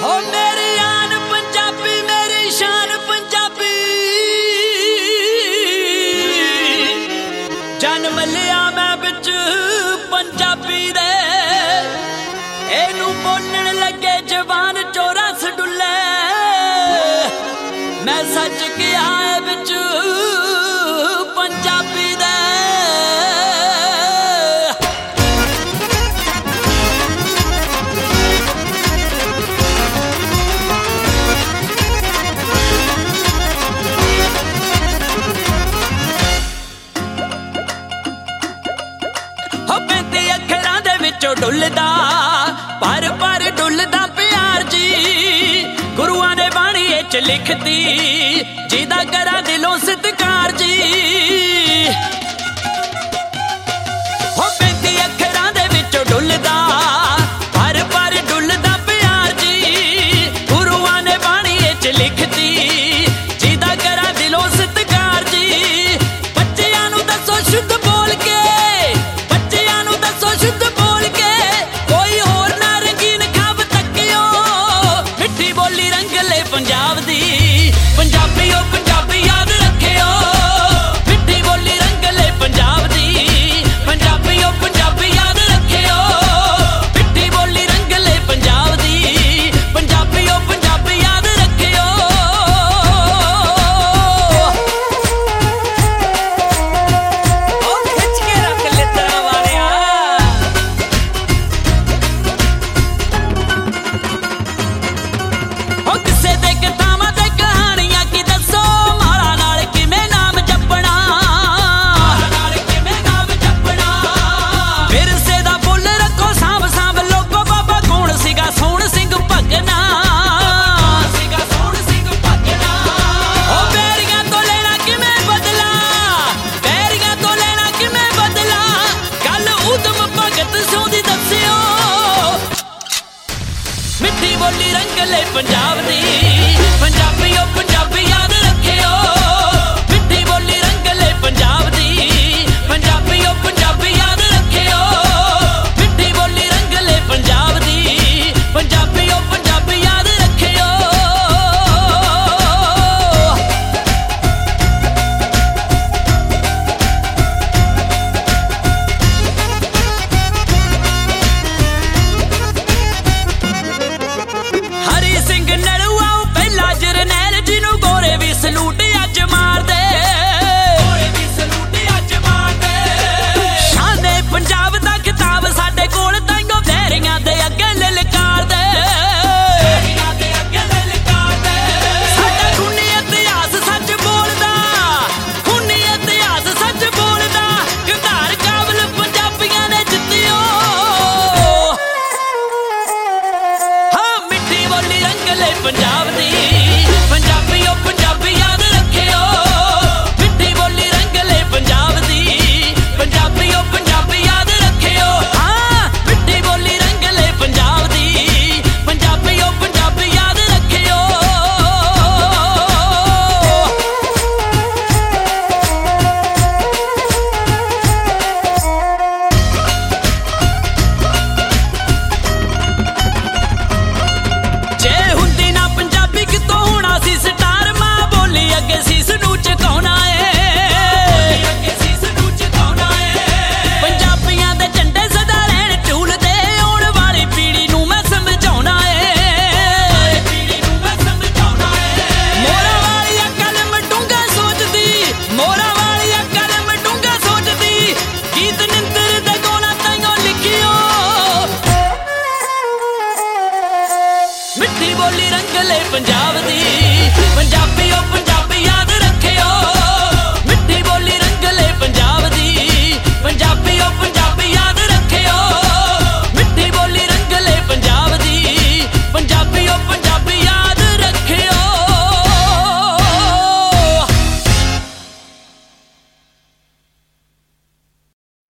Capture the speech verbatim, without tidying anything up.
हो मेरी आन पंजाबी मेरी शान पंजाबी जन्म लिया मैं बिच पंजाबी दे एनू बोलण लगे जवान चौरस डुले मैं सच किया है बिच पंजाबी दे डुलदा पर पर डुलदा प्यार जी गुरुआ ने बाणी च लिखती जिदा करा दिलों सत्कार जी हो पैंती अखरां दे विच डुलदा पर पर डुलदा प्यार जी गुरुआ ने बाणी च लिखती जिदा करा दिलों सत्कार जी बच्चियां नूं दसो शुद्ध बोल के बच्चियां नूं दसो शुद्ध पंजाब दी पंजाबी ओ पंजाबी याद रखियो मिठी बोली रंगले पंजाब दी पंजाबी ओ पंजाबी याद रखियो मिठी बोली रंगले पंजाब दी पंजाबी ओ पंजाबी याद रखियो ओ खिच के रख ले तेरा वालिया ओ किसे दे मिठी बोली रंगले पंजाब दी पंजाब